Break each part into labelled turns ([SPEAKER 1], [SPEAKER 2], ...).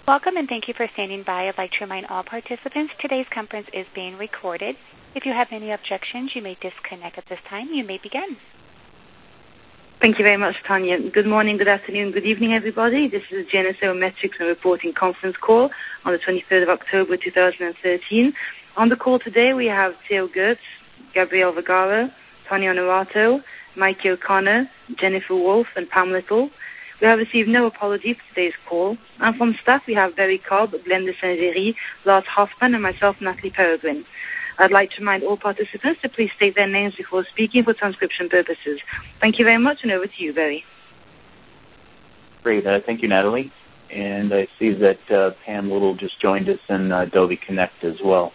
[SPEAKER 1] Welcome and thank you for standing by. I'd like to remind all participants today's conference is being recorded. If you have any objections, you may disconnect at this time. You may begin.
[SPEAKER 2] Thank you very much, Tanya. Good morning, good afternoon, good evening, everybody. This is the GNSO Metrics and Reporting Conference call on the 23rd of October, 2013. On the call today, we have Theo Gertz, Gabrielle Vergara, Tanya Honorato, Mikey O'Connor, Jennifer Wolfe, and Pam Little. We have received no apology for today's call. And from staff, we have Barry Cobb, Glenn de Saint-Géry, Lars Hoffman, and myself, Natalie Peregrine. I'd like to remind all participants to please state their names before speaking for transcription purposes. Thank you very much, and over to you, Barry.
[SPEAKER 3] Great. Thank you, Natalie. And I see that Pam Little just joined us in Adobe Connect as well.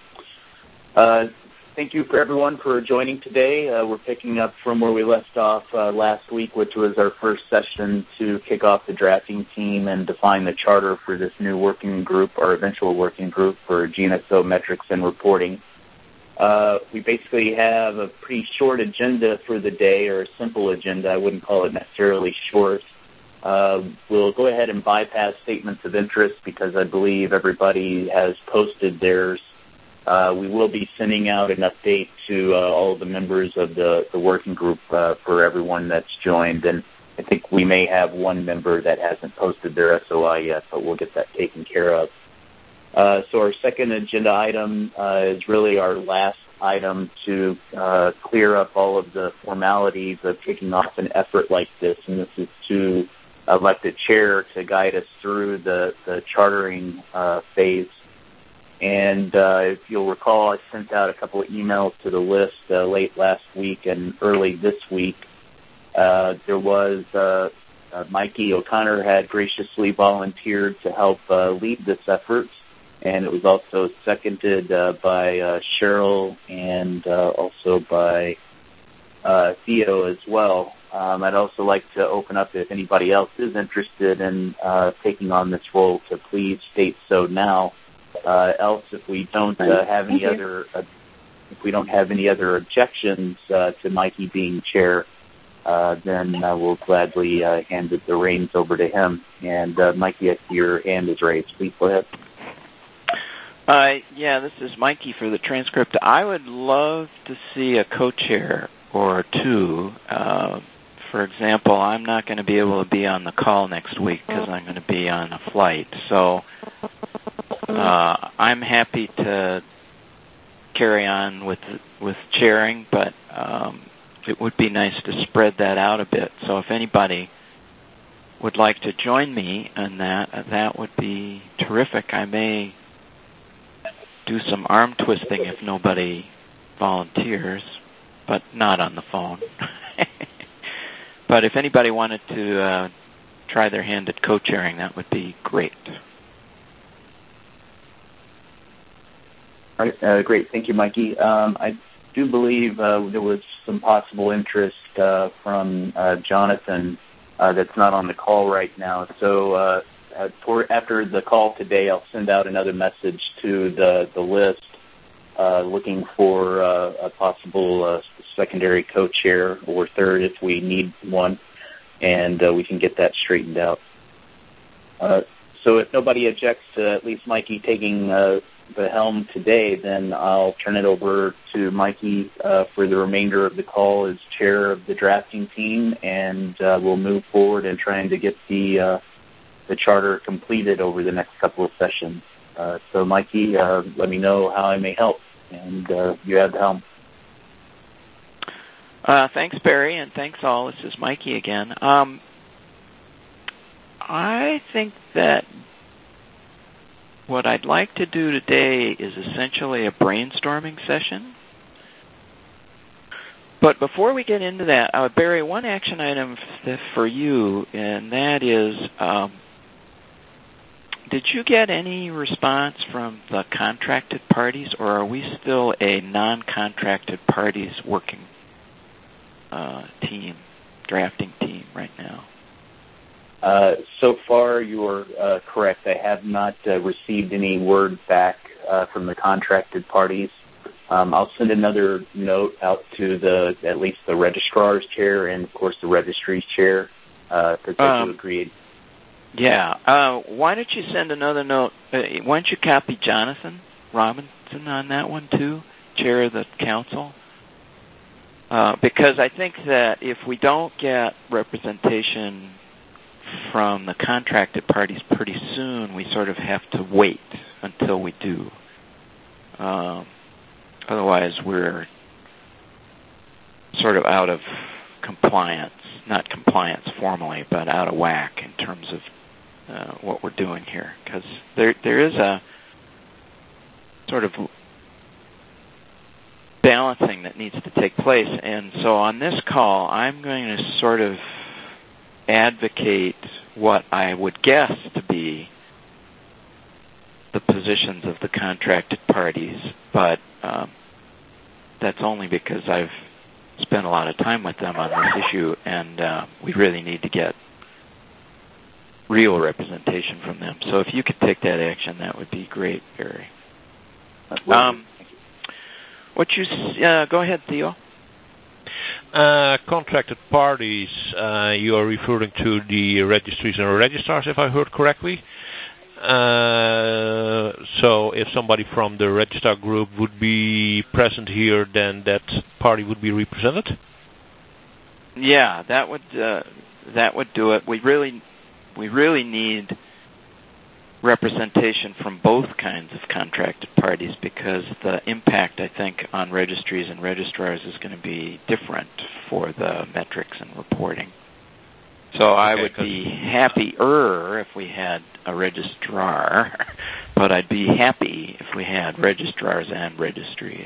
[SPEAKER 3] Thank you for everyone for joining today. We're picking up from where we left off last week, which was our first session to kick off the drafting team and define the charter for this new working group, or eventual working group for GNSO Metrics and Reporting. We basically have a pretty short agenda for the day, or a simple agenda. I wouldn't call it necessarily short. We'll go ahead and bypass statements of interest because I believe everybody has posted theirs. We will be sending out an update to all of the members of the working group for everyone that's joined, and I think we may have one member that hasn't posted their SOI yet, but we'll get that taken care of. So our second agenda item is really our last item to clear up all of the formalities of kicking off an effort like this, and this is to elect a chair to guide us through the chartering phase. And if you'll recall, I sent out a couple of emails to the list late last week and early this week. There was Mikey O'Connor had graciously volunteered to help lead this effort, and it was also seconded by Cheryl and also by Theo as well. I'd also like to open up, if anybody else is interested in taking on this role, to please state so now. Else, if we don't have any other, if we don't have any other objections to Mikey being chair, then we'll gladly hand the reins over to him. And Mikey, I see your hand is raised. Please go ahead.
[SPEAKER 4] Yeah, this is Mikey for the transcript. I would love to see a co-chair or two. For example, I'm not going to be able to be on the call next week because I'm going to be on a flight. So I'm happy to carry on with chairing, but it would be nice to spread that out a bit. So if anybody would like to join me in that would be terrific. I may do some arm twisting if nobody volunteers, but not on the phone. But if anybody wanted to try their hand at co-chairing, that would be great.
[SPEAKER 3] All right, great. Thank you, Mikey. I do believe there was some possible interest from Jonathan that's not on the call right now. So after the call today, I'll send out another message to the list looking for a possible secondary co-chair or third if we need one, and we can get that straightened out. So if nobody objects to at least Mikey taking the helm today, then I'll turn it over to Mikey for the remainder of the call as chair of the drafting team, and we'll move forward in trying to get the charter completed over the next couple of sessions. So Mikey, let me know how I may help, and you have the helm.
[SPEAKER 4] Thanks, Barry, and thanks all. This is Mikey again. I think that what I'd like to do today is essentially a brainstorming session. But before we get into that, Barry, one action item for you, and that is, did you get any response from the contracted parties, or are we still a non-contracted parties working team, drafting team right now?
[SPEAKER 3] So far, you're correct. I have not received any word back from the contracted parties. I'll send another note out to at least the registrar's chair and, of course, the registry's chair because they do agree.
[SPEAKER 4] Yeah. Why don't you send another note? Why don't you copy Jonathan Robinson on that one too, chair of the council? Because I think that if we don't get representation from the contracted parties pretty soon, we sort of have to wait until we do. Otherwise, we're sort of out of compliance, not compliance formally, but out of whack in terms of what we're doing here. Because there is a sort of balancing that needs to take place. And so on this call, I'm going to sort of advocate what I would guess to be the positions of the contracted parties, but that's only because I've spent a lot of time with them on this issue, and we really need to get real representation from them. So if you could take that action, that would be great, Barry. Go ahead, Theo.
[SPEAKER 5] Contracted parties, you are referring to the registries and registrars, if I heard correctly. So if somebody from the registrar group would be present here, then that party would be represented?
[SPEAKER 4] Yeah, that would do it. We really need representation from both kinds of contracted parties, because the impact, I think, on registries and registrars is going to be different for the metrics and reporting. So I would be happier if we had a registrar, but I'd be happy if we had registrars and registries.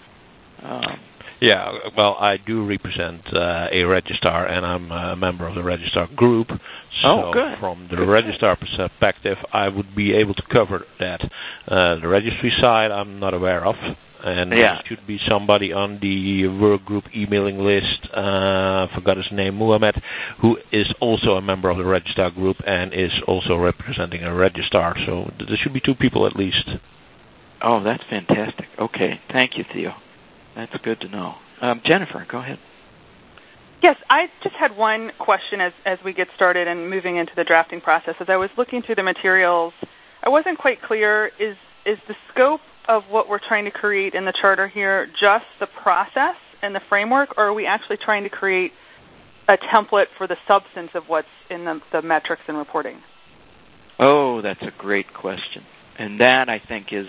[SPEAKER 5] Yeah, well, I do represent a registrar, and I'm a member of the registrar group. So
[SPEAKER 4] good.
[SPEAKER 5] From the registrar perspective, I would be able to cover that. The registry side, I'm not aware of. And there should be somebody on the work group emailing list, forgot his name, Muhammad, who is also a member of the registrar group and is also representing a registrar. So there should be two people at least.
[SPEAKER 4] Oh, that's fantastic. Okay, thank you, Theo. That's good to know. Jennifer, go ahead.
[SPEAKER 6] Yes, I just had one question as we get started and moving into the drafting process. As I was looking through the materials, I wasn't quite clear, is the scope of what we're trying to create in the charter here just the process and the framework, or are we actually trying to create a template for the substance of what's in the metrics and reporting?
[SPEAKER 4] Oh, that's a great question. And that, I think, is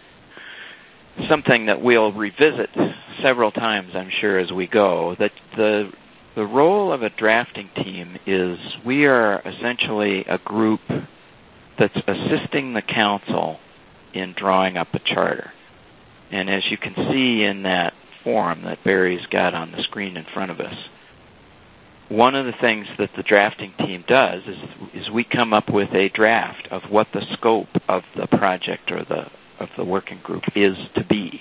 [SPEAKER 4] something that we'll revisit several times, I'm sure, as we go. That the role of a drafting team is we are essentially a group that's assisting the council in drawing up a charter. And as you can see in that form that Barry's got on the screen in front of us, one of the things that the drafting team does is we come up with a draft of what the scope of the project or of the working group is to be.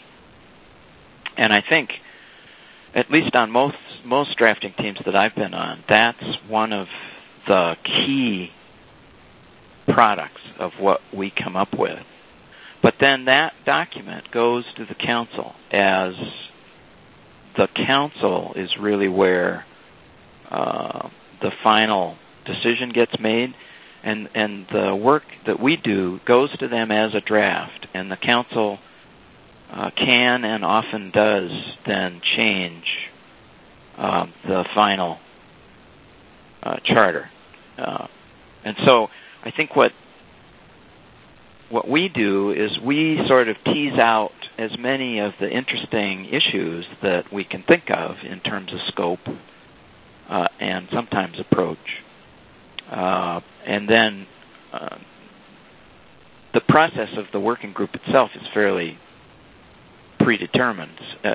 [SPEAKER 4] And I think, at least on most drafting teams that I've been on, that's one of the key products of what we come up with. But then that document goes to the council, as the council is really where the final decision gets made, and the work that we do goes to them as a draft, and the council can and often does then change the final charter. And so I think what we do is we sort of tease out as many of the interesting issues that we can think of in terms of scope and sometimes approach. And then the process of the working group itself is fairly predetermined.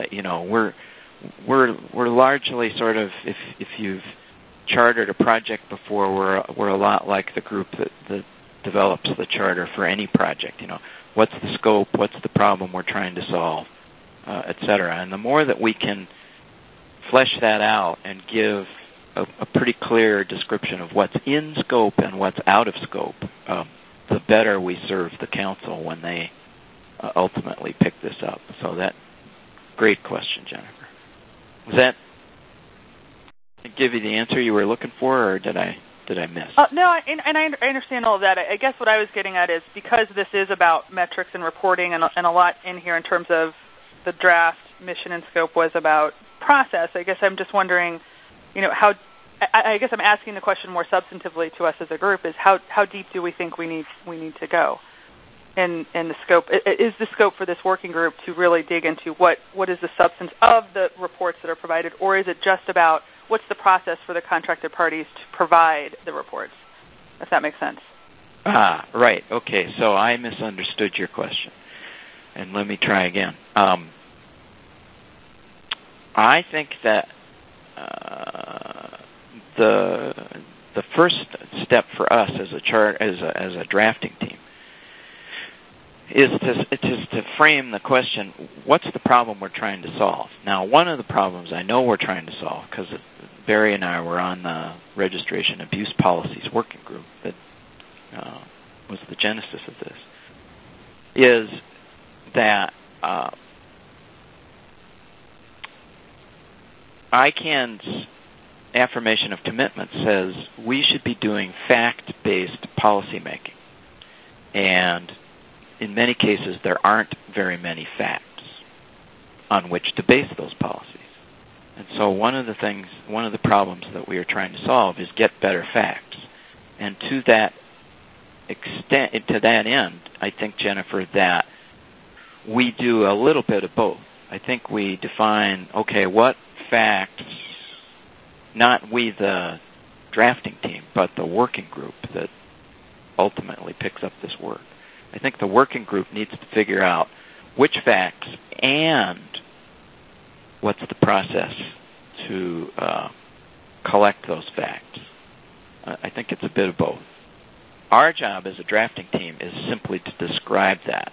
[SPEAKER 4] We're largely sort of, if you've chartered a project before, we're a lot like the group that develops the charter for any project. What's the scope, what's the problem we're trying to solve, et cetera. And the more that we can flesh that out and give a pretty clear description of what's in scope and what's out of scope, the better we serve the council when they ultimately pick this up. So great question, Jennifer. Does that give you the answer you were looking for, or did I did I miss?
[SPEAKER 6] No, I understand all of that. I guess what I was getting at is because this is about metrics and reporting and a lot in here in terms of the draft mission and scope was about process. I guess I'm just wondering, how. I guess I'm asking the question more substantively to us as a group: is how deep do we think we need to go in the scope? Is the scope for this working group to really dig into what is the substance of the reports that are provided, or is it just about what's the process for the contracted parties to provide the reports? If that makes sense.
[SPEAKER 4] Right. Okay. So I misunderstood your question, and let me try again. I think that the first step for us as a drafting team is to frame the question: what's the problem we're trying to solve? Now, one of the problems I know we're trying to solve, because Barry and I were on the Registration Abuse Policies Working Group that was the genesis of this, is that ICANN's affirmation of commitment says we should be doing fact-based policymaking. And in many cases, there aren't very many facts on which to base those policies. And so one of the problems that we are trying to solve is get better facts. And to that end, I think, Jennifer, that we do a little bit of both. I think we define, okay, what facts, not we the drafting team, but the working group that ultimately picks up this work. I think the working group needs to figure out which facts and what's the process to collect those facts. I think it's a bit of both. Our job as a drafting team is simply to describe that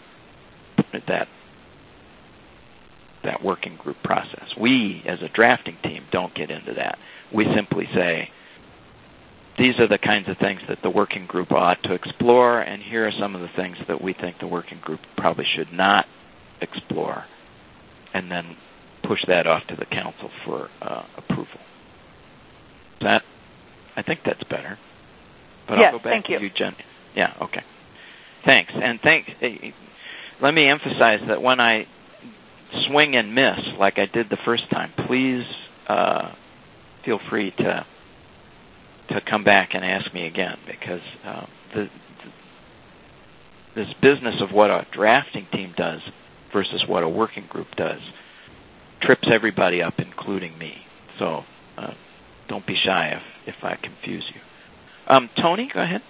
[SPEAKER 4] working group process. We, as a drafting team, don't get into that. We simply say, these are the kinds of things that the working group ought to explore, and here are some of the things that we think the working group probably should not explore, and then push that off to the council for approval. I think that's better. But
[SPEAKER 6] yes,
[SPEAKER 4] I'll go back
[SPEAKER 6] to
[SPEAKER 4] you, Jen. Yeah, okay. Thanks. And let me emphasize that when I swing and miss like I did the first time, please feel free to come back and ask me again, because this business of what a drafting team does versus what a working group does trips everybody up, including me. So don't be shy if I confuse you. Tony, go ahead.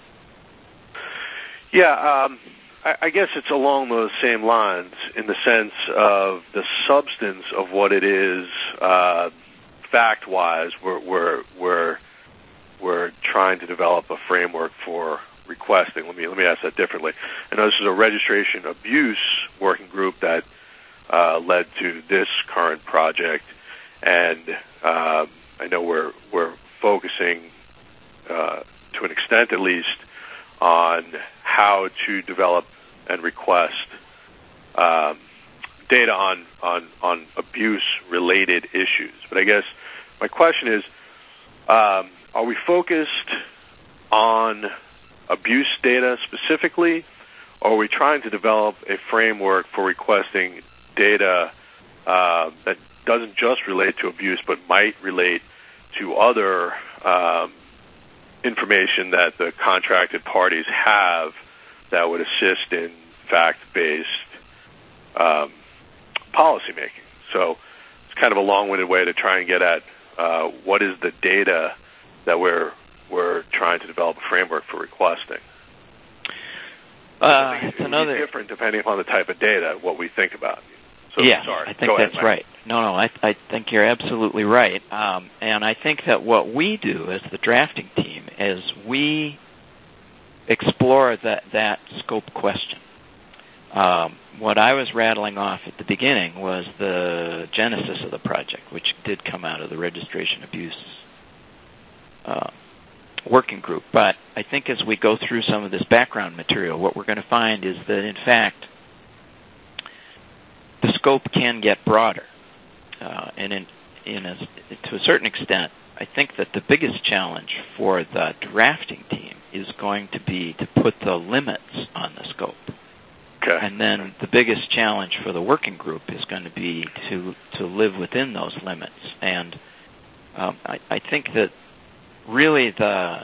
[SPEAKER 7] Yeah, I guess it's along those same lines in the sense of the substance of what it is, fact-wise. We're trying to develop a framework for requesting. Let me ask that differently. I know this is a registration abuse working group that led to this current project, and I know we're focusing to an extent, at least, on how to develop and request data on abuse-related issues. But I guess my question is, are we focused on abuse data specifically, or are we trying to develop a framework for requesting data that doesn't just relate to abuse but might relate to other information that the contracted parties have that would assist in fact-based policymaking? So it's kind of a long-winded way to try and get at what is the data that we're trying to develop a framework for requesting.
[SPEAKER 4] It's another
[SPEAKER 7] different depending upon the type of data, what we think about. So,
[SPEAKER 4] yeah,
[SPEAKER 7] sorry.
[SPEAKER 4] I think that's right. No, I think you're absolutely right. And I think that what we do as the drafting team is we explore that scope question. What I was rattling off at the beginning was the genesis of the project, which did come out of the registration abuse working group. But I think as we go through some of this background material, what we're going to find is that, in fact, the scope can get broader. And to a certain extent, I think that the biggest challenge for the drafting team is going to be to put the limits on the scope.
[SPEAKER 7] Okay.
[SPEAKER 4] And then the biggest challenge for the working group is going to be to live within those limits. And I think that really the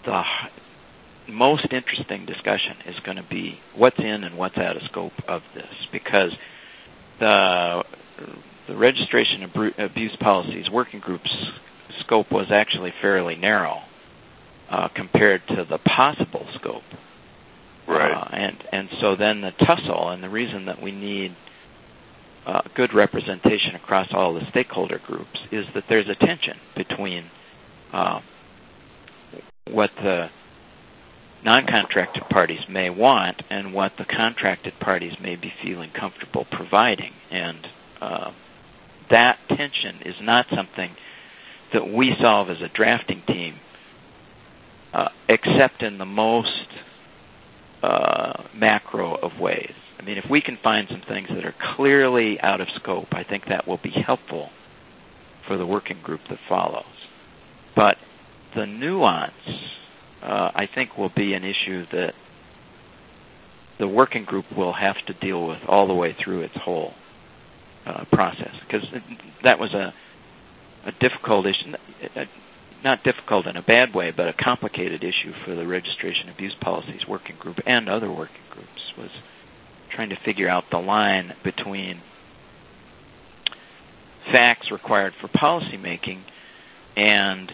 [SPEAKER 4] most interesting discussion is going to be what's in and what's out of scope of this, because the registration abuse policies working group's scope was actually fairly narrow compared to the possible scope.
[SPEAKER 7] Right.
[SPEAKER 4] And so then the tussle, and the reason that we need good representation across all the stakeholder groups, is that there's a tension between what the non-contracted parties may want and what the contracted parties may be feeling comfortable providing. And that tension is not something that we solve as a drafting team, except in the most macro of ways. I mean, if we can find some things that are clearly out of scope, I think that will be helpful for the working group that follows. But the nuance, I think, will be an issue that the working group will have to deal with all the way through its whole process, because that was a difficult issue, not difficult in a bad way, but a complicated issue for the registration abuse policies working group and other working groups, was trying to figure out the line between facts required for policymaking and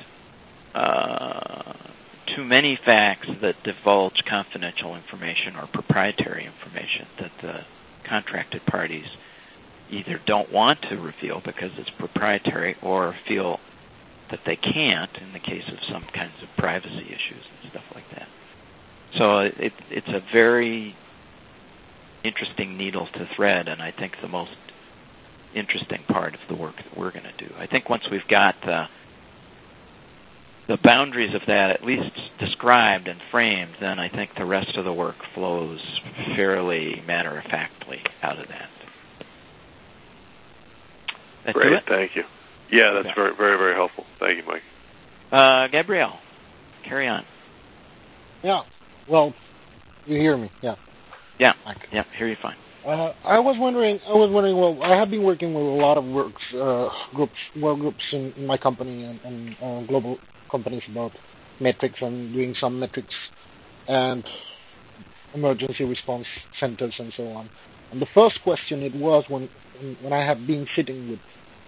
[SPEAKER 4] too many facts that divulge confidential information or proprietary information that the contracted parties either don't want to reveal because it's proprietary or feel that they can't in the case of some kinds of privacy issues and stuff like that. So it's a very interesting needle to thread, and I think the most interesting part of the work that we're going to do. I think once we've got the boundaries of that at least described and framed, then I think the rest of the work flows fairly matter-of-factly out of that.
[SPEAKER 7] Great, thank you. Yeah, that's very, very, very helpful. Thank you, Mike.
[SPEAKER 4] Gabrielle, carry on.
[SPEAKER 8] Yeah, well, you hear me, yeah.
[SPEAKER 4] Yeah, hear you fine.
[SPEAKER 8] I was wondering. Well, I have been working with a lot of work groups in my company and global companies about metrics and doing some metrics and emergency response centers and so on. And the first question it was when I have been sitting with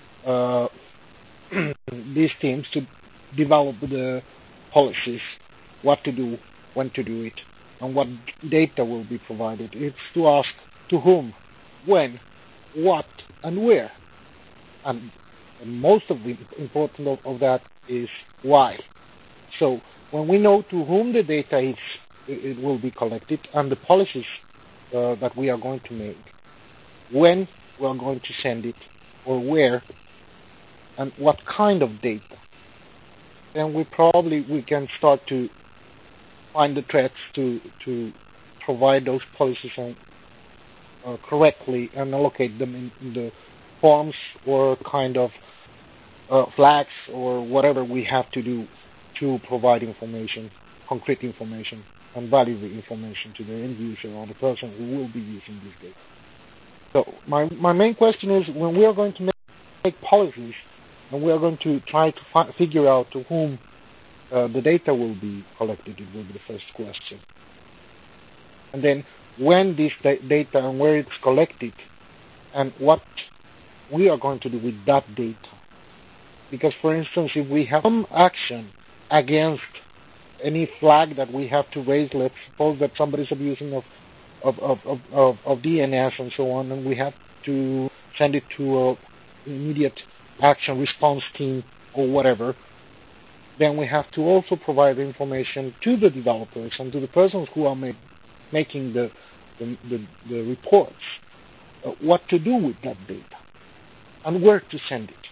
[SPEAKER 8] these teams to develop the policies, what to do, when to do it, and what data will be provided. It's to ask to whom, when, what, and where. And most of the important of that is why. So when we know to whom the data is, it will be collected, and the policies that we are going to make, when we are going to send it, or where, and what kind of data, then we can start to find the threats to provide those policies correctly and allocate them in the forms or kind of flags or whatever we have to do to provide information, concrete information, and valuable information to the end user or the person who will be using this data. So my main question is, when we are going to make policies and we are going to try to figure out to whom the data will be collected, it will be the first question. And then when this data and where it's collected and what we are going to do with that data. Because, for instance, if we have some action against any flag that we have to raise, let's suppose that somebody's abusing of DNS and so on, and we have to send it to an immediate action response team or whatever, then we have to also provide information to the developers and to the persons who are making the reports, what to do with that data and where to send it,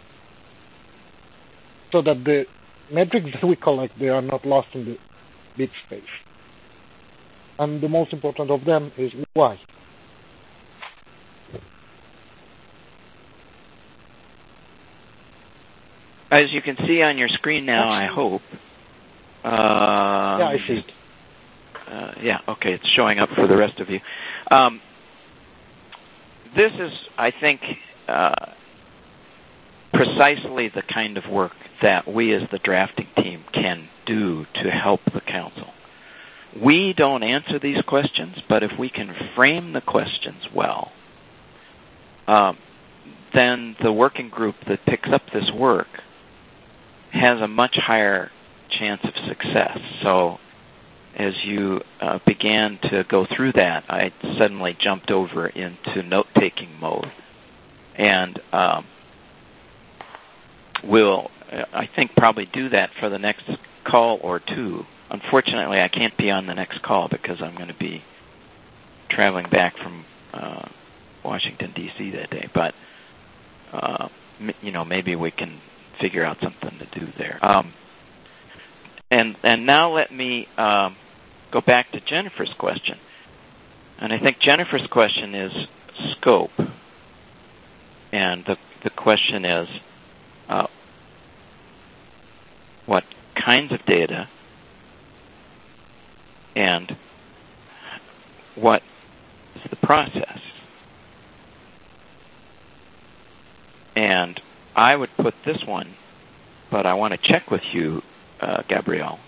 [SPEAKER 8] so that the metrics that we collect, they are not lost in the bit space. And the most important of them is why.
[SPEAKER 4] As you can see on your screen now, I hope.
[SPEAKER 8] Yeah, I see it.
[SPEAKER 4] Yeah, okay, it's showing up for the rest of you. This is, I think, precisely the kind of work that we as the drafting team can do to help the council. We don't answer these questions, but if we can frame the questions well, then the working group that picks up this work has a much higher chance of success. So as you began to go through that, I suddenly jumped over into note-taking mode. And we'll, I think, probably do that for the next call or two. Unfortunately, I can't be on the next call because I'm going to be traveling back from Washington, D.C. that day. But, maybe we can figure out something to do there. And now let me go back to Jennifer's question. And I think Jennifer's question is scope. And the question is, what kinds of data and what is the process? And I would put this one, but I want to check with you, Gabrielle.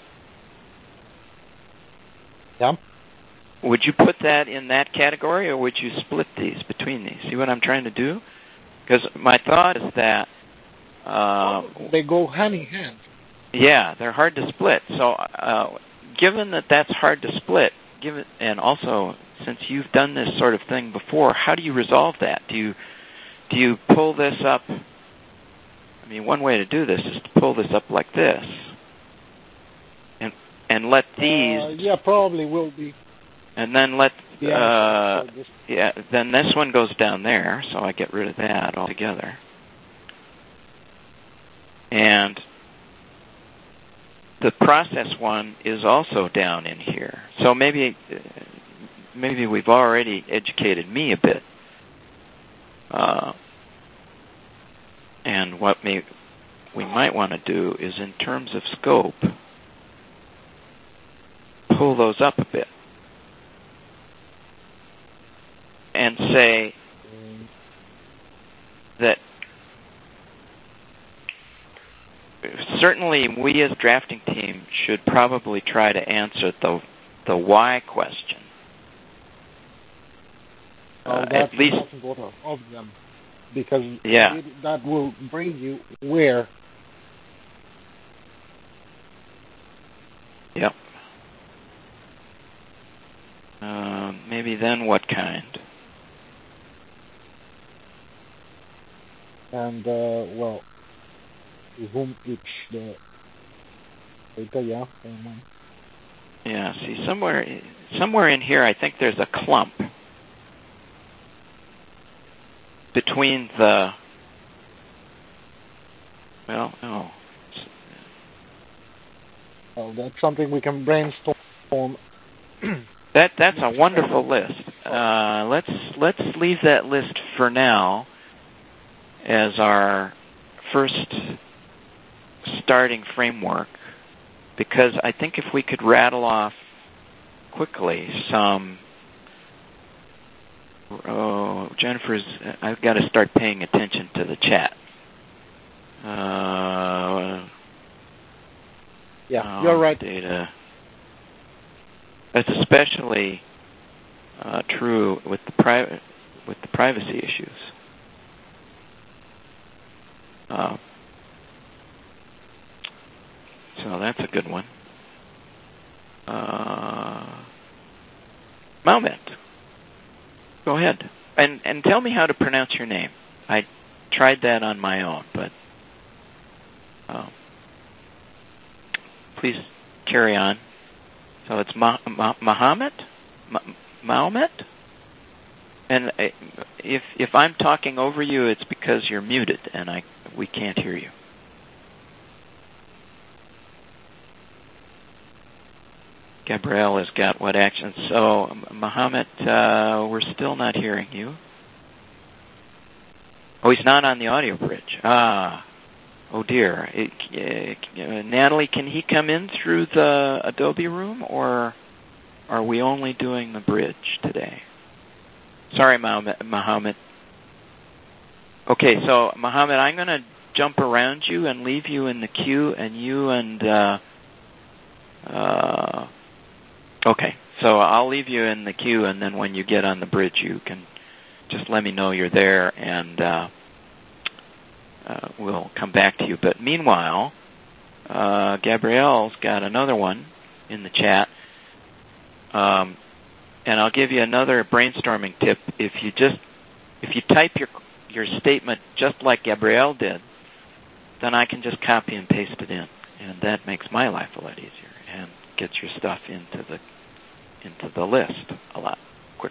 [SPEAKER 8] Yeah.
[SPEAKER 4] Would you put that in that category, or would you split these between these? See what I'm trying to do? Because my thought is that
[SPEAKER 8] they go hand in hand.
[SPEAKER 4] Yeah, they're hard to split. So, given that that's hard to split, and also since you've done this sort of thing before, how do you resolve that? Do you pull this up? I mean, one way to do this is to pull this up like this, and let these.
[SPEAKER 8] Yeah, probably will be.
[SPEAKER 4] And then then this one goes down there, so I get rid of that altogether. And the process one is also down in here. So maybe we've already educated me a bit. And what we might want to do is, in terms of scope, pull those up a bit and say that certainly we as drafting team should probably try to answer the why question.
[SPEAKER 8] That's
[SPEAKER 4] at least
[SPEAKER 8] of them, because that will bring you where.
[SPEAKER 4] Yep. Maybe then what kind?
[SPEAKER 8] And whom each the data,
[SPEAKER 4] yeah. See, somewhere in here, I think there's a clump between the. Well, no.
[SPEAKER 8] Well, that's something we can brainstorm.
[SPEAKER 4] That's a wonderful list. Let's leave that list for now as our first starting framework, because I think if we could rattle off quickly some. Oh, Jennifer's. I've got to start paying attention to the chat.
[SPEAKER 8] Yeah, you're right.
[SPEAKER 4] Data. That's especially true with the privacy issues. So that's a good one. Maumet, go ahead and tell me how to pronounce your name. I tried that on my own, but please carry on. So it's Mahomet? Maumet? And if I'm talking over you, it's because you're muted and we can't hear you. Gabrielle has got what action? So, Mahomet, we're still not hearing you. Oh, he's not on the audio bridge. Oh dear. Natalie, can he come in through the Adobe room, or are we only doing the bridge today? Sorry, Mohammed. Okay, so Mohammed, I'm going to jump around you and leave you in the queue, and you and okay, so I'll leave you in the queue, and then when you get on the bridge, you can just let me know you're there, and we'll come back to you. But meanwhile, Gabrielle's got another one in the chat, and I'll give you another brainstorming tip. If you type your statement just like Gabrielle did, then I can just copy and paste it in, and that makes my life a lot easier and gets your stuff into the list a lot quicker.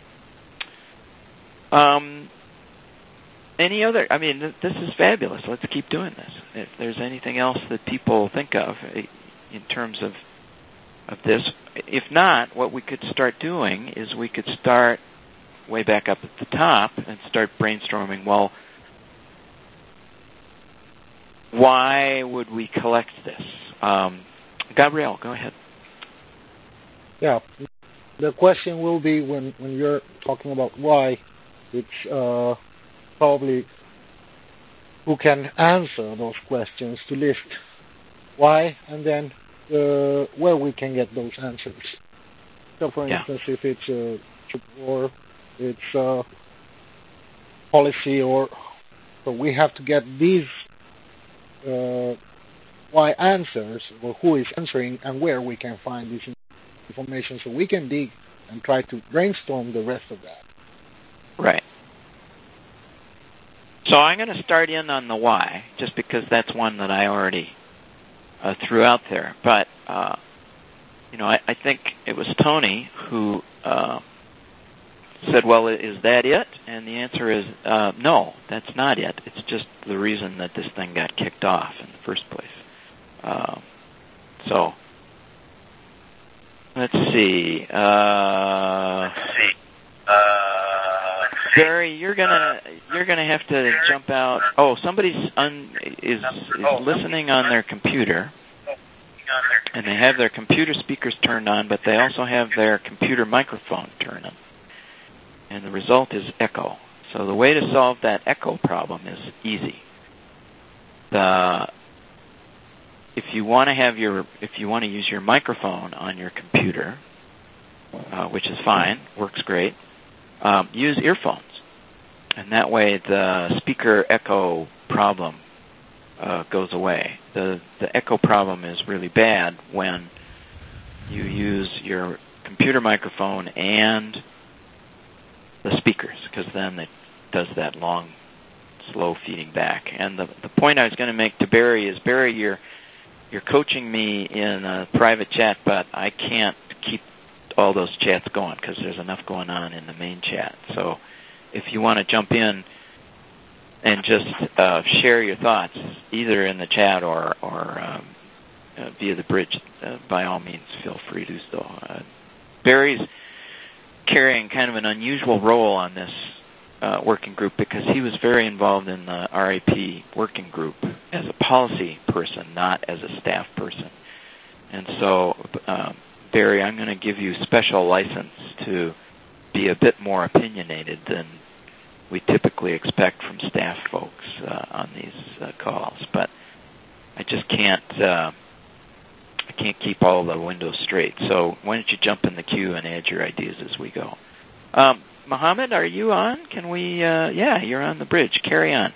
[SPEAKER 4] Any other? I mean, this is fabulous. Let's keep doing this. If there's anything else that people think of in terms of this, if not, what we could start doing is we could start way back up at the top and start brainstorming. Well, why would we collect this? Gabrielle, go ahead.
[SPEAKER 8] Yeah, the question will be when you're talking about why, it's probably who can answer those questions to list why and then where we can get those answers. So, for instance, if it's or it's policy, or so we have to get these why answers, or who is answering and where we can find this information, so we can dig and try to brainstorm the rest of that.
[SPEAKER 4] Right. So I'm going to start in on the why, just because that's one that I already threw out there. But, I think it was Tony who said, well, is that it? And the answer is, no, that's not it. It's just the reason that this thing got kicked off in the first place. So, let's see. Barry, you're gonna have to jump out. Oh, somebody's is listening on their computer, and they have their computer speakers turned on, but they also have their computer microphone turned on, and the result is echo. So the way to solve that echo problem is easy. If you want to use your microphone on your computer, which is fine, works great. Use earphones, and that way the speaker echo problem goes away. The echo problem is really bad when you use your computer microphone and the speakers, because then it does that long, slow feeding back. And the point I was going to make to Barry is, Barry, you're coaching me in a private chat, but I can't keep all those chats going because there's enough going on in the main chat. So if you want to jump in and just share your thoughts, either in the chat or via the bridge, by all means, feel free to do so. Barry's carrying kind of an unusual role on this working group because he was very involved in the RAP working group as a policy person, not as a staff person. And so, Barry, I'm going to give you special license to be a bit more opinionated than we typically expect from staff folks on these calls. But I just can't keep all the windows straight. So why don't you jump in the queue and add your ideas as we go. Mohammed, are you on? Can we? Yeah, you're on the bridge. Carry on.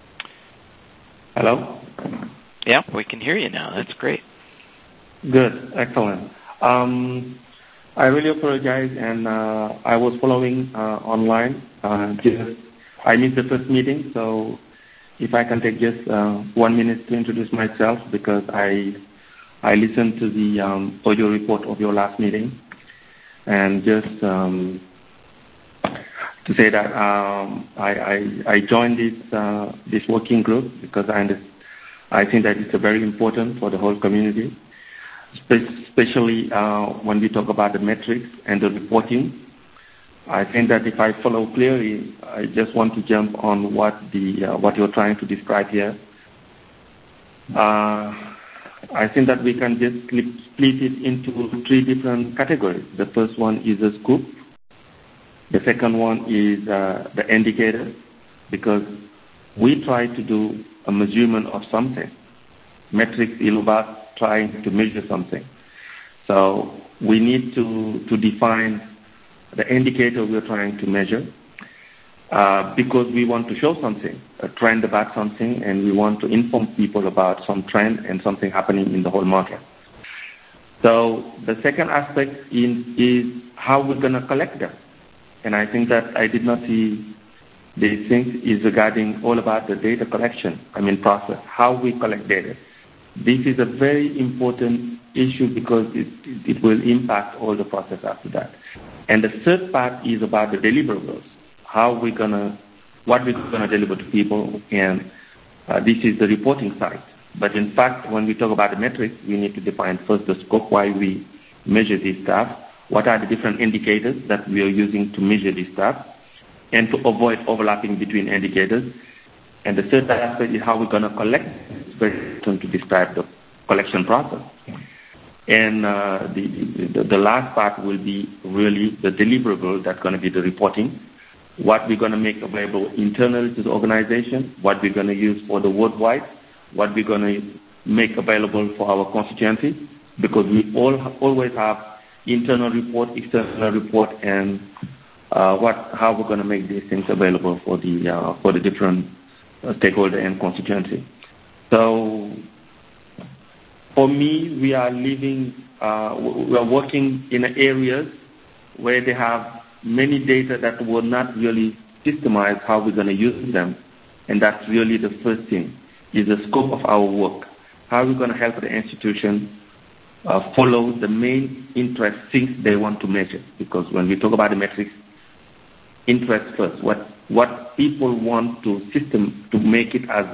[SPEAKER 9] Hello?
[SPEAKER 4] Yeah, we can hear you now. That's great.
[SPEAKER 9] Good. Excellent. I really apologize, and I was following online. I missed the first meeting, so if I can take just 1 minute to introduce myself, because I listened to the audio report of your last meeting, and just to say that I joined this working group because I think that it's very important for the whole community, especially when we talk about the metrics and the reporting. I think that if I follow clearly, I just want to jump on what you're trying to describe here. I think that we can just split it into 3 different categories. The first one is a scoop. The second one is the indicator, because we try to do a measurement of something. Metrics is about trying to measure something. So we need to define the indicator we're trying to measure, because we want to show something, a trend about something, and we want to inform people about some trend and something happening in the whole market. So the second aspect is how we're going to collect them. And I think that I did not see these things is regarding all about the data collection, process, how we collect data. This is a very important issue because it will impact all the process after that. And the third part is about the deliverables, what we're gonna deliver to people, and this is the reporting side. But in fact, when we talk about the metrics, we need to define first the scope, why we measure this stuff, what are the different indicators that we are using to measure this stuff, and to avoid overlapping between indicators. And the third aspect is how we're going to collect. It's very important to describe the collection process. And the last part will be really the deliverable, that's going to be the reporting, what we're going to make available internally to the organization, what we're going to use for the worldwide, what we're going to make available for our constituency, because we always have internal report, external report, and how we're going to make these things available for the different stakeholder and constituency. So for me, we are working in areas where they have many data that were not really systemized, how we're going to use them. And that's really the first thing, is the scope of our work. How are we going to help the institution follow the main interest things they want to measure? Because when we talk about the metrics, interest first, what people want to system to make it as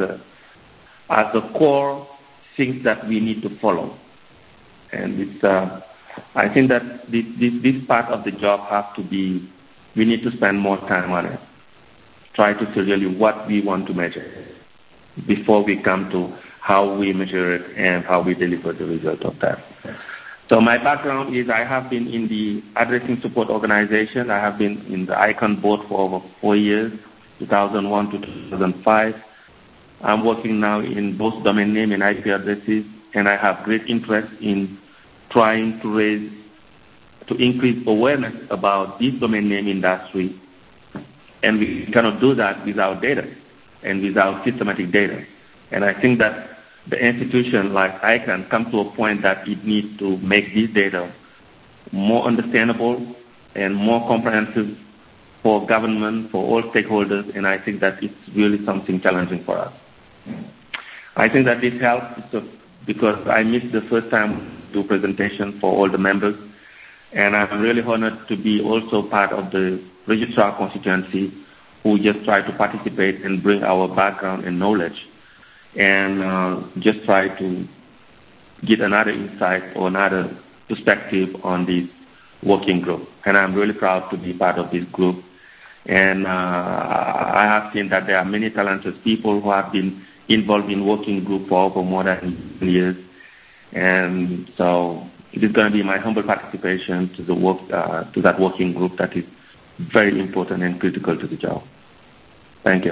[SPEAKER 9] a core things that we need to follow. And it's I think that this part of the job has to be, we need to spend more time on it. Try to see really what we want to measure before we come to how we measure it and how we deliver the result of that. So my background is I have been in the addressing support organization. I have been in the ICON board for over 4 years, 2001 to 2005. I'm working now in both domain name and IP addresses, and I have great interest in trying to increase awareness about this domain name industry. And we cannot do that without data and without systematic data. And I think that the institution like ICANN come to a point that it needs to make this data more understandable and more comprehensive for government, for all stakeholders, and I think that it's really something challenging for us. I think that this helps because I missed the first time to do presentation for all the members, and I'm really honored to be also part of the registrar constituency who just try to participate and bring our background and knowledge and just try to get another insight or another perspective on this working group. And I'm really proud to be part of this group. And I have seen that there are many talented people who have been involved in working group for over more than years. And so it is going to be my humble participation to the work, to that working group that is very important and critical to the job. Thank you.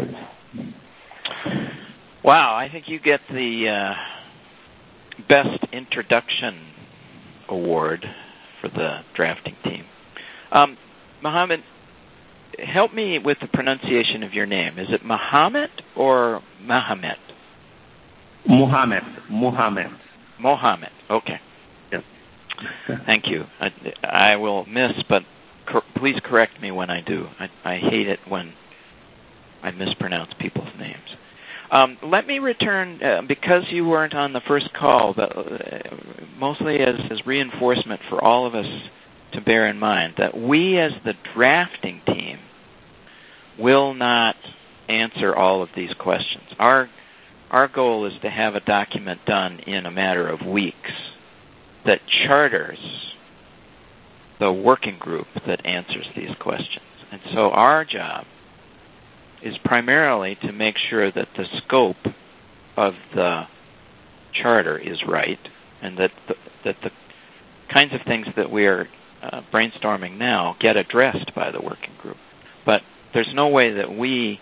[SPEAKER 4] Wow, I think you get the Best Introduction Award for the drafting team. Mohammed, help me with the pronunciation of your name. Is it Mohammed or Mahomet?
[SPEAKER 9] Mohammed.
[SPEAKER 4] Mohammed, okay.
[SPEAKER 9] Yes.
[SPEAKER 4] Thank you. I will miss, but please correct me when I do. I hate it when I mispronounce people's names. Let me return, because you weren't on the first call, but mostly as reinforcement for all of us to bear in mind that we as the drafting team will not answer all of these questions. Our goal is to have a document done in a matter of weeks that charters the working group that answers these questions. And so our job is primarily to make sure that the scope of the charter is right, and that the kinds of things that we are brainstorming now get addressed by the working group. But there's no way that we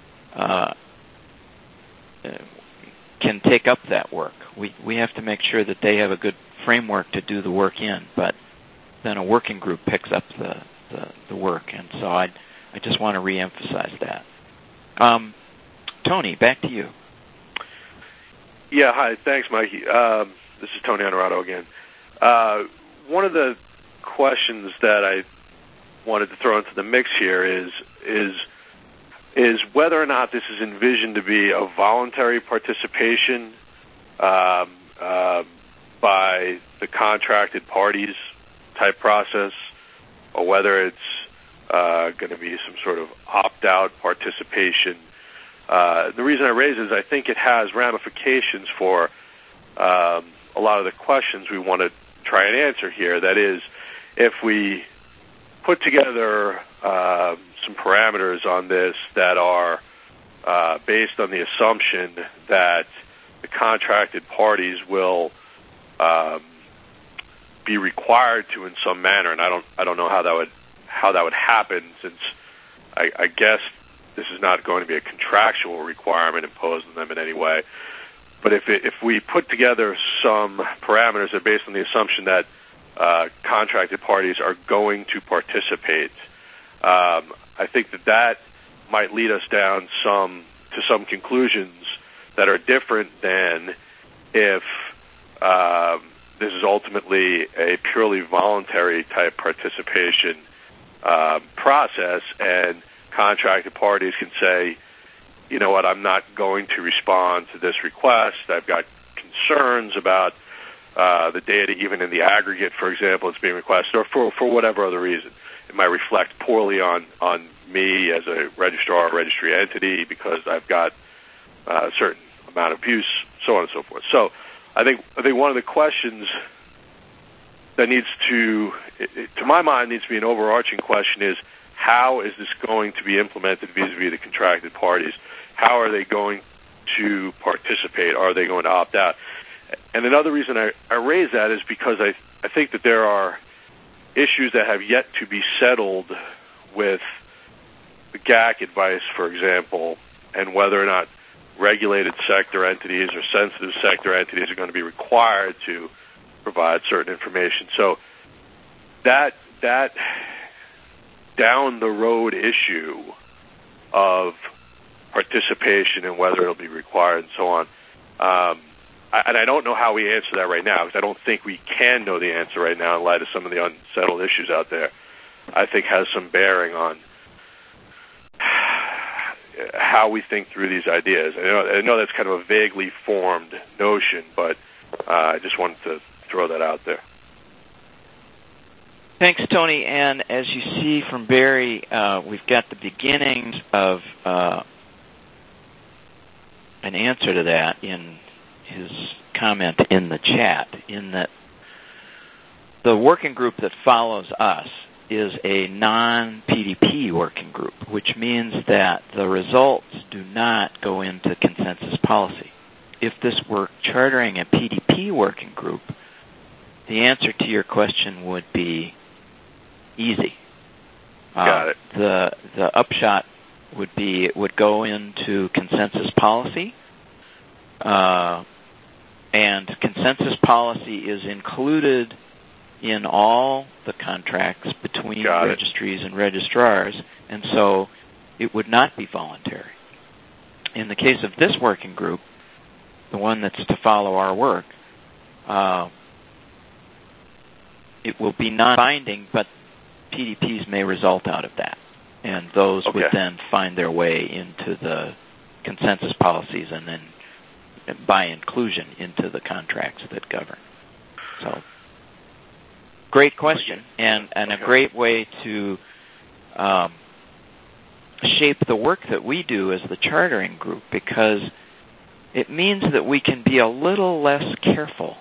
[SPEAKER 4] can take up that work. We have to make sure that they have a good framework to do the work in, but then a working group picks up the work, and so I just want to reemphasize that. Tony, back to you.
[SPEAKER 7] Yeah, hi. Thanks, Mikey. This is Tony Honorato again. One of the questions that I wanted to throw into the mix here is whether or not this is envisioned to be a voluntary participation by the contracted parties type process, or whether it's going to be some sort of opt-out participation. The reason I raise it is I think it has ramifications for a lot of the questions we want to try and answer here. That is, if we put together some parameters on this that are based on the assumption that the contracted parties will be required to in some manner, and I don't know how that would happen, since I guess this is not going to be a contractual requirement imposed on them in any way. But if we put together some parameters that are based on the assumption that contracted parties are going to participate, I think that might lead us down to some conclusions that are different than if this is ultimately a purely voluntary type participation process, and contracted parties can say, you know what, I'm not going to respond to this request. I've got concerns about the data, even in the aggregate, for example, it's being requested, or for whatever other reason. It might reflect poorly on me as a registrar or registry entity because I've got a certain amount of abuse, so on and so forth. So I think one of the questions that needs to my mind, needs to be an overarching question is, how is this going to be implemented vis-a-vis the contracted parties? How are they going to participate? Are they going to opt out? And another reason I raise that is because I think that there are issues that have yet to be settled with the GAC advice, for example, and whether or not regulated sector entities or sensitive sector entities are going to be required to provide certain information. So that down the road issue of participation and whether it'll be required and so on, and I don't know how we answer that right now, because I don't think we can know the answer right now in light of some of the unsettled issues out there. I think has some bearing on how we think through these ideas. I know that's kind of a vaguely formed notion, but I just wanted to throw that out there.
[SPEAKER 4] Thanks, Tony. And as you see from Barry, we've got the beginnings of an answer to that in his comment in the chat, in that the working group that follows us is a non-PDP working group, which means that the results do not go into consensus policy. If this were chartering a PDP working group, the answer to your question would be easy.
[SPEAKER 7] Got it.
[SPEAKER 4] The upshot would be it would go into consensus policy, and consensus policy is included in all the contracts between registries and registrars, and so it would not be voluntary. In the case of this working group, the one that's to follow our work, it will be non-binding, but PDPs may result out of that, and those would then find their way into the consensus policies and then, by inclusion, into the contracts that govern. So, great question, and a great way to shape the work that we do as the chartering group, because it means that we can be a little less careful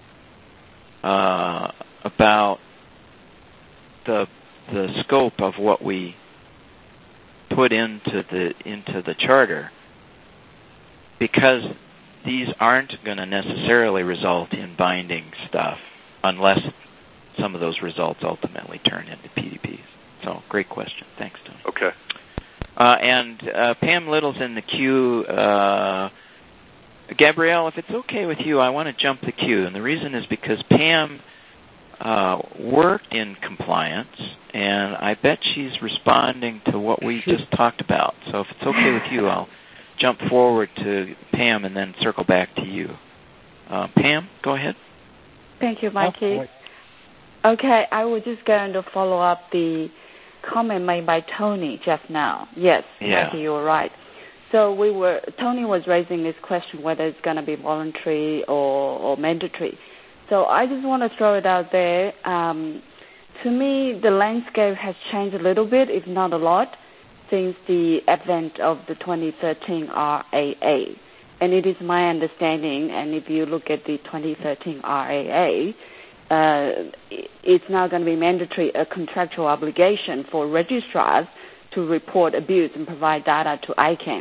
[SPEAKER 4] about the scope of what we put into the charter, because these aren't going to necessarily result in binding stuff unless some of those results ultimately turn into PDPs. So, great question. Thanks, Tony.
[SPEAKER 7] Okay.
[SPEAKER 4] And Pam Little's in the queue. Gabrielle, if it's okay with you, I want to jump the queue. And the reason is because Pam worked in compliance, and I bet she's responding to what we just talked about. So if it's okay with you, I'll jump forward to Pam and then circle back to you. Pam, go ahead.
[SPEAKER 10] Thank you, Mikey. Okay, I was just going to follow up the comment made by Tony just now. Yes, Mikey, you were right. So Tony was raising this question whether it's going to be voluntary or mandatory. So I just want to throw it out there. To me, the landscape has changed a little bit, if not a lot, since the advent of the 2013 RAA. And it is my understanding, and if you look at the 2013 RAA, it's now going to be mandatory, a contractual obligation for registrars to report abuse and provide data to ICANN.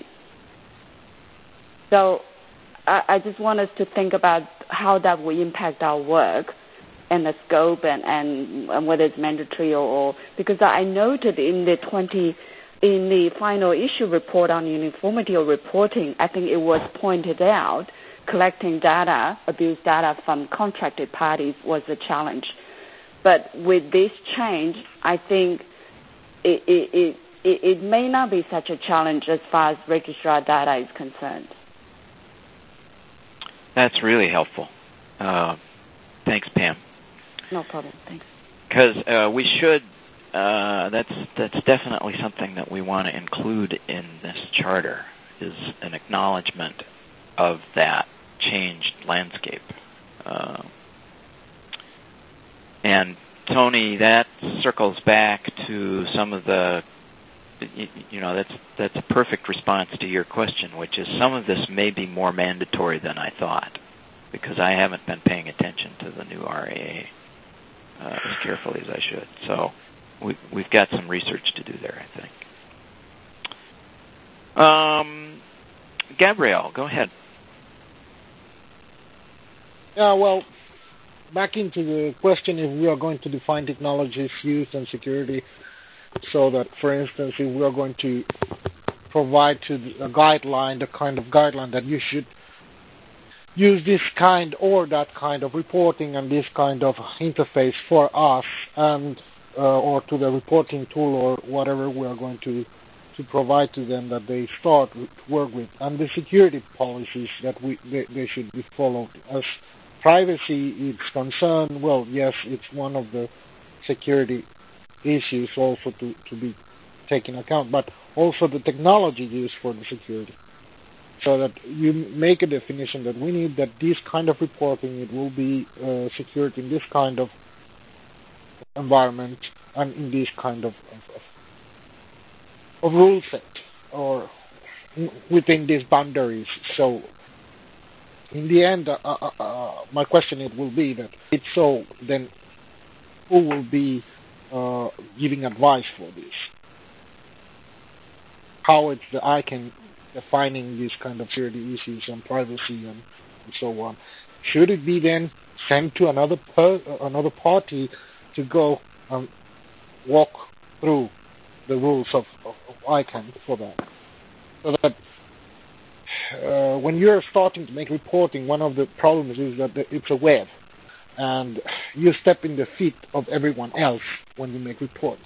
[SPEAKER 10] So I just want us to think about how that will impact our work and the scope and whether it's mandatory or because I noted in the final issue report on uniformity of reporting, I think it was pointed out collecting data, abuse data from contracted parties was a challenge. But with this change, I think it may not be such a challenge as far as registrar data is concerned.
[SPEAKER 4] That's really helpful. Thanks, Pam.
[SPEAKER 10] No problem. Thanks.
[SPEAKER 4] Because we should. That's definitely something that we want to include in this charter is an acknowledgement of that changed landscape. And Tony, that circles back to some of the. That's a perfect response to your question, which is some of this may be more mandatory than I thought, because I haven't been paying attention to the new RAA as carefully as I should. So we've got some research to do there, I think. Gabrielle, go ahead.
[SPEAKER 8] Yeah, well, back into the question if we are going to define technologies used and security so that, for instance, if we are going to provide to a guideline, the kind of guideline that you should use this kind or that kind of reporting and this kind of interface for us and or to the reporting tool or whatever we are going to provide to them that they start to work with, and the security policies that they should be followed. As privacy is concerned, well, yes, it's one of the security issues also to be taken account, but also the technology used for the security. So that you make a definition that we need that this kind of reporting, it will be secured in this kind of environment and in this kind of rule set or within these boundaries. So in the end, my question it will be that it's so, then who will be giving advice for this? How it's the ICANN defining these kind of security issues and privacy and so on. Should it be then sent to another party to go and walk through the rules of ICANN for that? So that when you're starting to make reporting, one of the problems is that it's a web, and you step in the feet of everyone else when you make reports.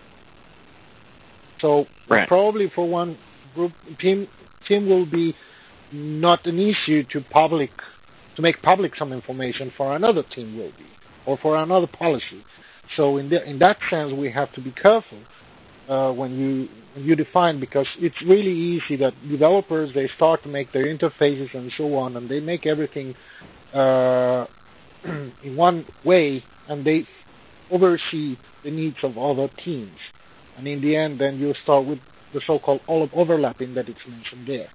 [SPEAKER 8] So probably for one group team will be not an issue to make public some information. For another team will be, or for another policy. So in that sense, we have to be careful when you define, because it's really easy that developers, they start to make their interfaces and so on, and they make everything in one way, and they oversee the needs of other teams. And in the end, then you start with the so-called overlapping that it's mentioned there.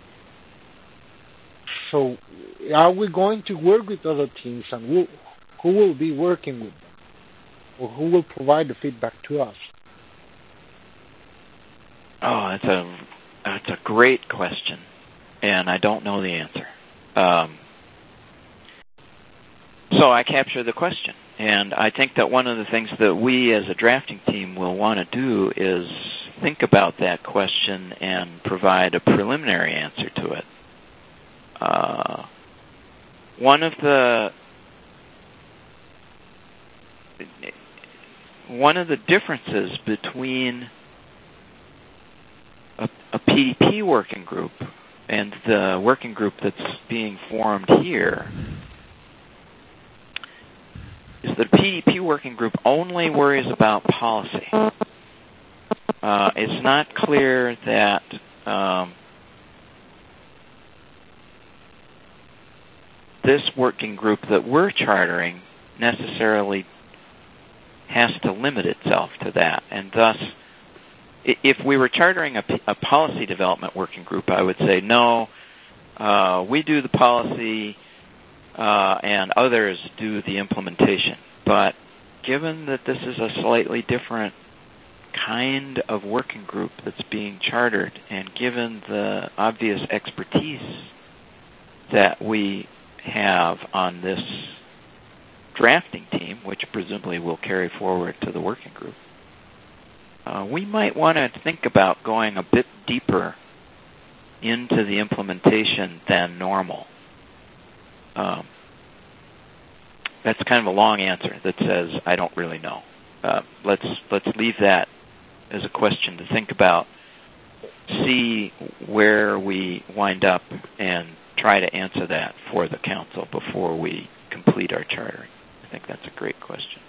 [SPEAKER 8] So are we going to work with other teams, and who will be working with them? Or who will provide the feedback to us?
[SPEAKER 4] Oh, that's a great question, and I don't know the answer. So I capture the question. And I think that one of the things that we as a drafting team will want to do is think about that question and provide a preliminary answer to it. One of the differences between a PDP working group and the working group that's being formed here is the PDP working group only worries about policy. It's not clear that this working group that we're chartering necessarily has to limit itself to that. And thus, if we were chartering a policy development working group, I would say, no, we do the policy and others do the implementation. But given that this is a slightly different kind of working group that's being chartered, and given the obvious expertise that we have on this drafting team, which presumably will carry forward to the working group, we might want to think about going a bit deeper into the implementation than normal. That's kind of a long answer that says I don't really know. Let's leave that as a question to think about, see where we wind up, and try to answer that for the council before we complete our chartering. I think that's a great question.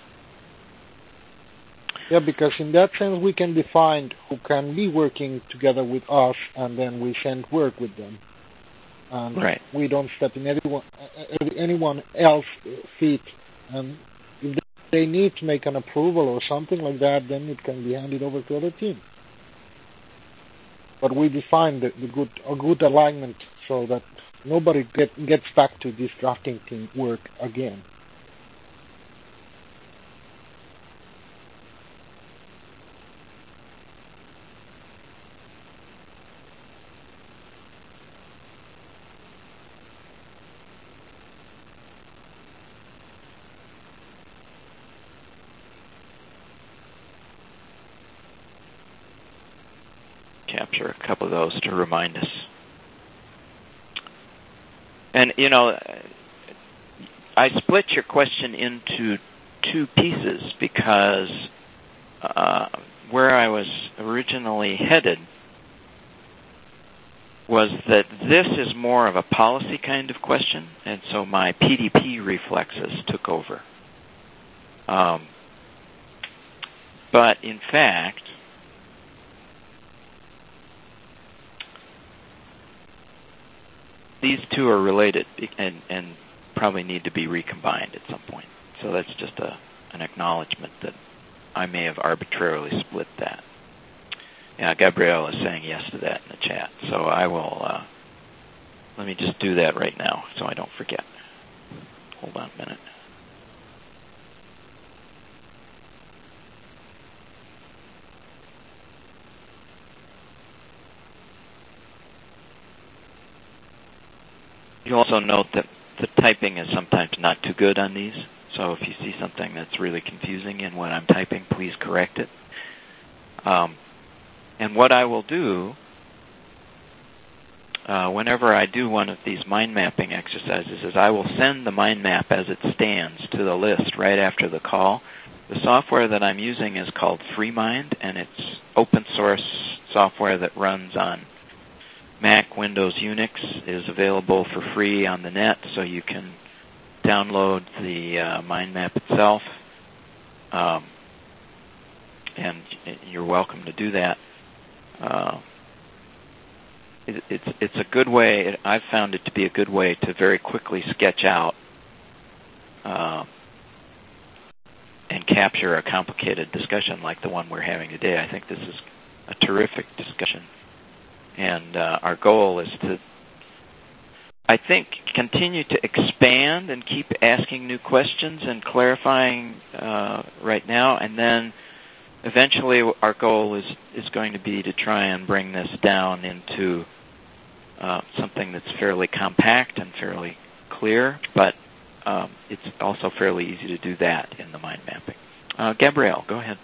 [SPEAKER 8] Yeah, because in that sense we can define who can be working together with us, and then we send work with them. And
[SPEAKER 4] right.
[SPEAKER 8] We don't step in anyone else's feet. And if they need to make an approval or something like that, then it can be handed over to other team. But we define a good alignment so that nobody gets back to this drafting team work again.
[SPEAKER 4] Capture a couple of those to remind us. And, I split your question into two pieces because where I was originally headed was that this is more of a policy kind of question, and so my PDP reflexes took over. But in fact, these two are related and probably need to be recombined at some point. So that's just an acknowledgement that I may have arbitrarily split that. Yeah, Gabrielle is saying yes to that in the chat. So I will, let me just do that right now so I don't forget. Hold on a minute. You'll also note that the typing is sometimes not too good on these. So if you see something that's really confusing in what I'm typing, please correct it. And what I will do, whenever I do one of these mind mapping exercises, is I will send the mind map as it stands to the list right after the call. The software that I'm using is called FreeMind, and it's open source software that runs on Mac, Windows, Unix, is available for free on the net, so you can download the mind map itself, and you're welcome to do that. It's a good way. I've found it to be a good way to very quickly sketch out and capture a complicated discussion like the one we're having today. I think this is a terrific discussion. And our goal is to, I think, continue to expand and keep asking new questions and clarifying right now. And then eventually our goal is going to be to try and bring this down into something that's fairly compact and fairly clear, but it's also fairly easy to do that in the mind mapping. Gabrielle, go ahead.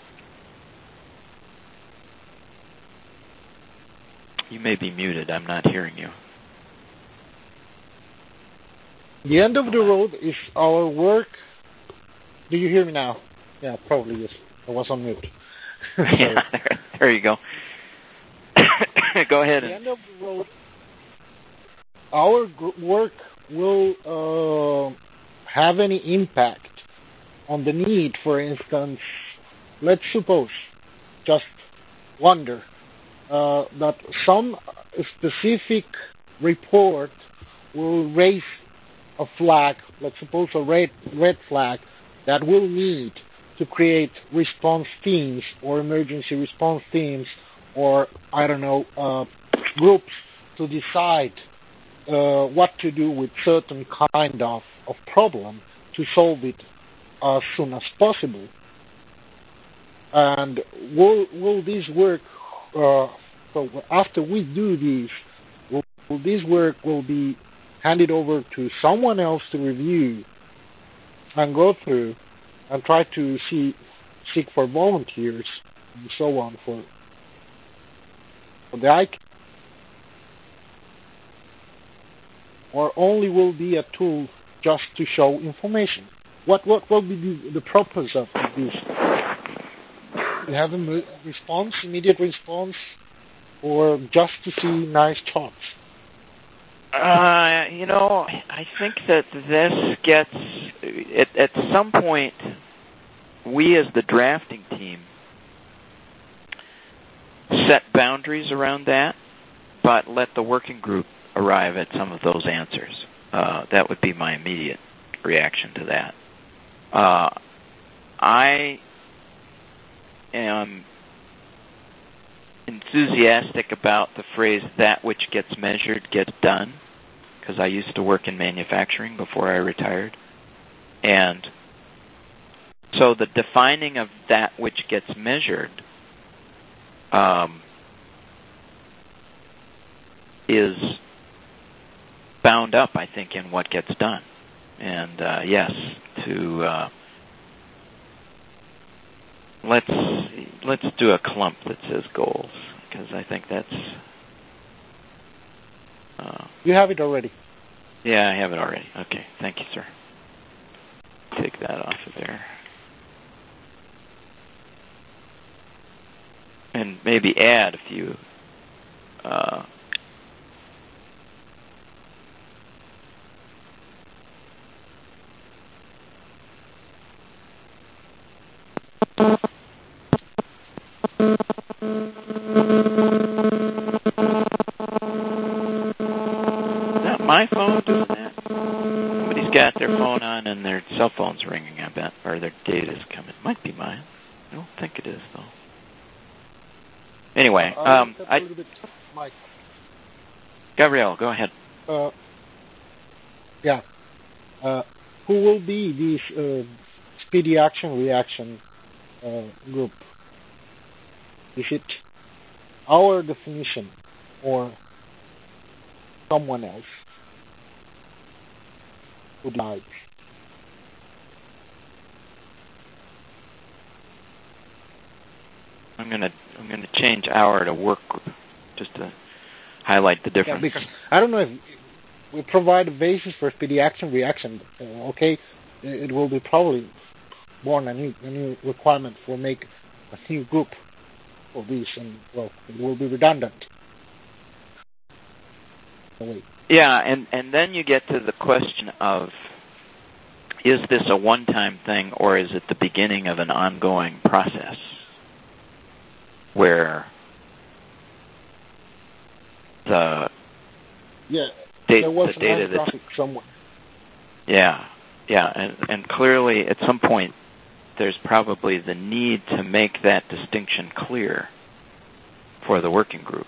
[SPEAKER 4] You may be muted. I'm not hearing you.
[SPEAKER 8] The end of the road is our work. Do you hear me now? Yeah, probably yes. I was on mute.
[SPEAKER 4] Yeah, there you go. Go ahead.
[SPEAKER 8] The end of the road, our work will have any impact on the need, for instance, let's suppose, just wonder, that some specific report will raise a flag, let's suppose a red flag, that will need to create response teams or emergency response teams or, I don't know, groups to decide what to do with certain kind of problem to solve it as soon as possible. And will this work, so after we do this, will this work will be handed over to someone else to review and go through and try to seek for volunteers and so on for the ICANN? Or only will be a tool just to show information? What will be the purpose of this? You have a response, immediate response, or just to see nice charts?
[SPEAKER 4] I think that this gets, at some point, we as the drafting team set boundaries around that, but let the working group arrive at some of those answers. That would be my immediate reaction to that. I am enthusiastic about the phrase, that which gets measured gets done, because I used to work in manufacturing before I retired. And so the defining of that which gets measured is bound up, I think, in what gets done. And yes, let's do a clump that says goals, because I think that's...
[SPEAKER 8] you have it already.
[SPEAKER 4] Yeah, I have it already. Okay, thank you, sir. Take that off of there. And maybe add a few... my phone doing that? Somebody's got their phone on and their cell phone's ringing, I bet, or their data's coming. Might be mine. I don't think it is, though. Anyway, Gabrielle, go ahead.
[SPEAKER 8] Yeah. Who will be this speedy action reaction group? Is it our definition or someone else who decides?
[SPEAKER 4] I'm gonna change our to work group just to highlight the difference.
[SPEAKER 8] Yeah, because I don't know if we provide a basis for speedy action reaction. Okay, it will be probably born a new requirement for make a new group for this, and well, it will be redundant.
[SPEAKER 4] Yeah, and then you get to the question of, is this a one-time thing or is it the beginning of an ongoing process where the
[SPEAKER 8] there was
[SPEAKER 4] the data
[SPEAKER 8] that's somewhere.
[SPEAKER 4] Yeah, and clearly at some point there's probably the need to make that distinction clear for the working group.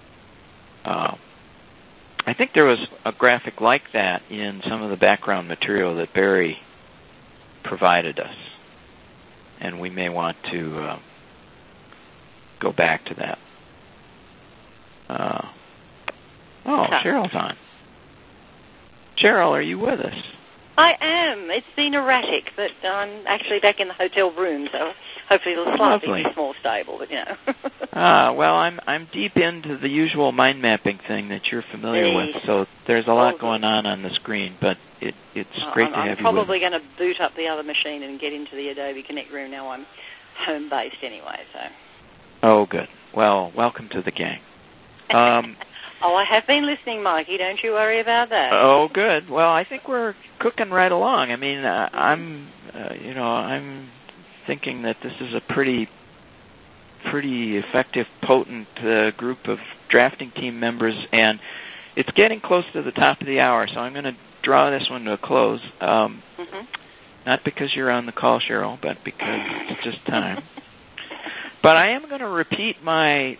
[SPEAKER 4] I think there was a graphic like that in some of the background material that Barry provided us, and we may want to go back to that. Oh, Cheryl's on. Cheryl, are you with us?
[SPEAKER 11] I am. It's been erratic, but I'm actually back in the hotel room, so hopefully it'll slightly be more stable, but
[SPEAKER 4] well, I'm deep into the usual mind mapping thing that you're familiar with, so there's a lot going on the screen, but it's great to have you with.
[SPEAKER 11] I'm probably going to boot up the other machine and get into the Adobe Connect room now. I'm home-based anyway, so.
[SPEAKER 4] Oh, good. Well, welcome to the gang.
[SPEAKER 11] I have been listening, Mikey. Don't you worry about that.
[SPEAKER 4] Oh, good. Well, I think we're cooking right along. I mean, I'm thinking that this is a pretty effective, potent group of drafting team members, and it's getting close to the top of the hour, so I'm going to draw this one to a close. Not because you're on the call, Cheryl, but because it's just time. But I am going to repeat my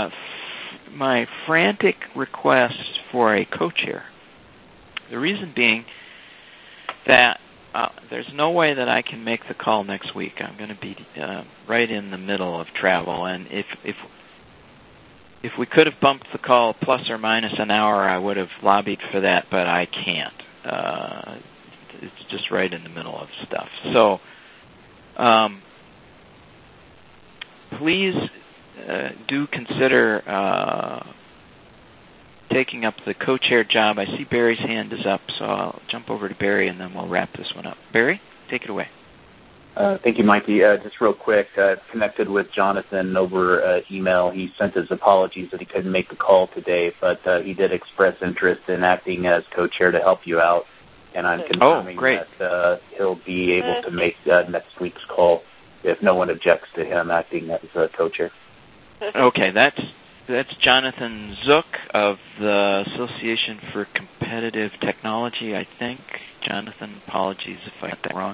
[SPEAKER 4] frantic request for a co-chair. The reason being that there's no way that I can make the call next week. I'm going to be right in the middle of travel, and if we could have bumped the call plus or minus an hour, I would have lobbied for that, but I can't. It's just right in the middle of stuff. So please do consider taking up the co-chair job. I see Barry's hand is up, so I'll jump over to Barry, and then we'll wrap this one up. Barry, take it away.
[SPEAKER 3] Thank you, Mikey. Just real quick, connected with Jonathan over email. He sent his apologies that he couldn't make the call today, but he did express interest in acting as co-chair to help you out, and I'm confirming that he'll be able to make next week's call if no one objects to him acting as a co-chair.
[SPEAKER 4] Okay, that's Jonathan Zook of the Association for Competitive Technology, I think. Jonathan, apologies if I got that wrong.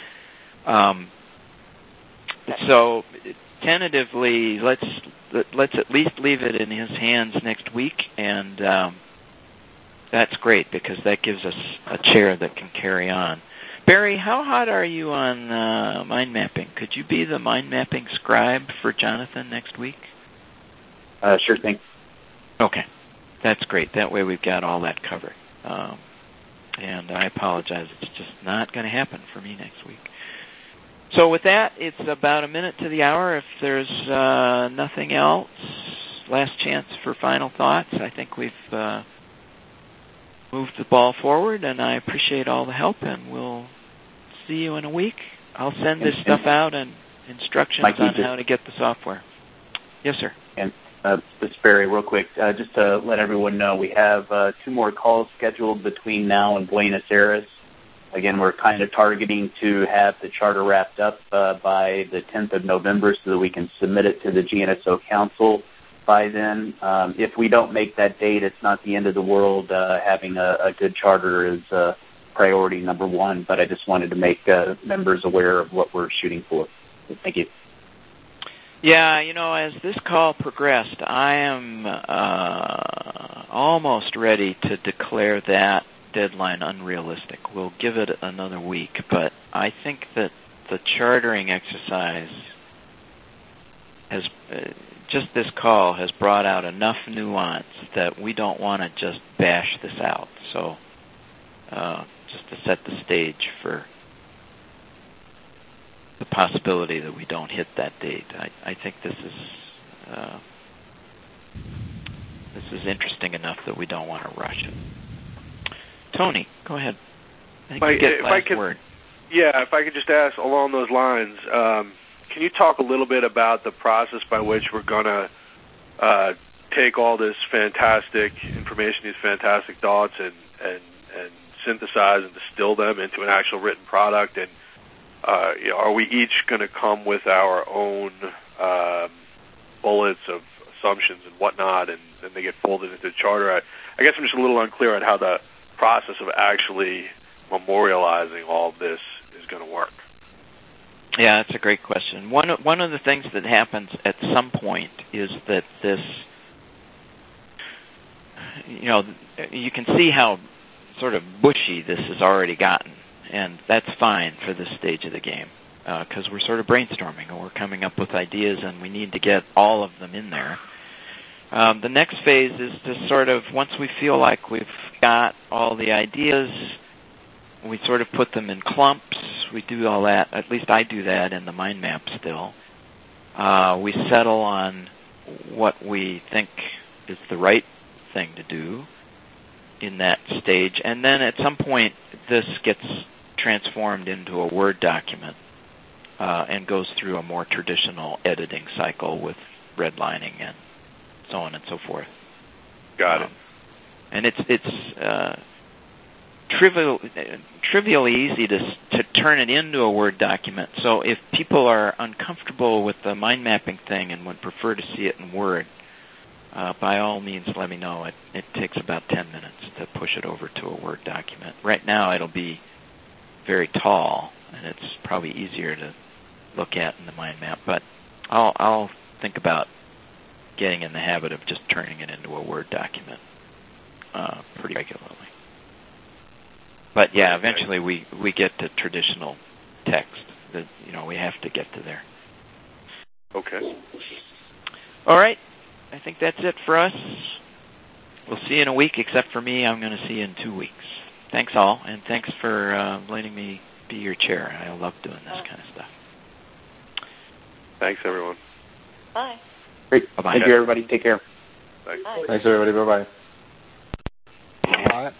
[SPEAKER 4] So tentatively, let's at least leave it in his hands next week, and that's great because that gives us a chair that can carry on. Barry, how hot are you on mind mapping? Could you be the mind mapping scribe for Jonathan next week?
[SPEAKER 3] Sure thing.
[SPEAKER 4] Okay, that's great. That way we've got all that covered. And I apologize. It's just not going to happen for me next week. So with that, it's about a minute to the hour. If there's nothing else, last chance for final thoughts. I think we've moved the ball forward, and I appreciate all the help, and we'll see you in a week. I'll send this stuff out and instructions on how to get the software. Yes, sir.
[SPEAKER 3] And this is Barry, real quick. Just to let everyone know, we have 2 more calls scheduled between now and Buenos Aires. Again, we're kind of targeting to have the charter wrapped up by the 10th of November so that we can submit it to the GNSO Council by then. If we don't make that date, it's not the end of the world. Having a good charter is priority number 1, but I just wanted to make members aware of what we're shooting for. Thank you.
[SPEAKER 4] Yeah, as this call progressed, I am almost ready to declare that deadline unrealistic. We'll give it another week, but I think that the chartering exercise has, just this call has brought out enough nuance that we don't want to just bash this out. So just to set the stage for the possibility that we don't hit that date. I think this is interesting enough that we don't want to rush it. Tony, go ahead. I think you get last word.
[SPEAKER 7] Yeah, if I could just ask along those lines, can you talk a little bit about the process by which we're going to take all this fantastic information, these fantastic thoughts, and synthesize and distill them into an actual written product? And are we each going to come with our own bullets of assumptions and whatnot, and then they get folded into the charter? I guess I'm just a little unclear on how the process of actually memorializing all of this is going to work.
[SPEAKER 4] Yeah, that's a great question. One of the things that happens at some point is that this, you can see how sort of bushy this has already gotten, and that's fine for this stage of the game because we're sort of brainstorming and we're coming up with ideas, and we need to get all of them in there. The next phase is to sort of, once we feel like we've got all the ideas, we sort of put them in clumps. We do all that. At least I do that in the mind map still. We settle on what we think is the right thing to do in that stage. And then at some point, this gets transformed into a Word document and goes through a more traditional editing cycle with redlining and so on and so forth.
[SPEAKER 7] Got it.
[SPEAKER 4] And it's trivially easy to turn it into a Word document. So if people are uncomfortable with the mind mapping thing and would prefer to see it in Word, by all means let me know. It takes about 10 minutes to push it over to a Word document. Right now it'll be very tall, and it's probably easier to look at in the mind map, but I'll think about getting in the habit of just turning it into a Word document pretty regularly. But yeah, eventually we get to traditional text. That we have to get to there.
[SPEAKER 7] Okay.
[SPEAKER 4] All right. I think that's it for us. We'll see you in a week, except for me. I'm going to see you in 2 weeks. Thanks all, and thanks for letting me be your chair. I love doing this kind of stuff.
[SPEAKER 7] Thanks, everyone.
[SPEAKER 11] Bye.
[SPEAKER 3] Great.
[SPEAKER 4] Bye-bye.
[SPEAKER 3] Thank you, everybody. Take care.
[SPEAKER 7] Thanks.
[SPEAKER 11] Bye.
[SPEAKER 9] Thanks, everybody. Bye-bye.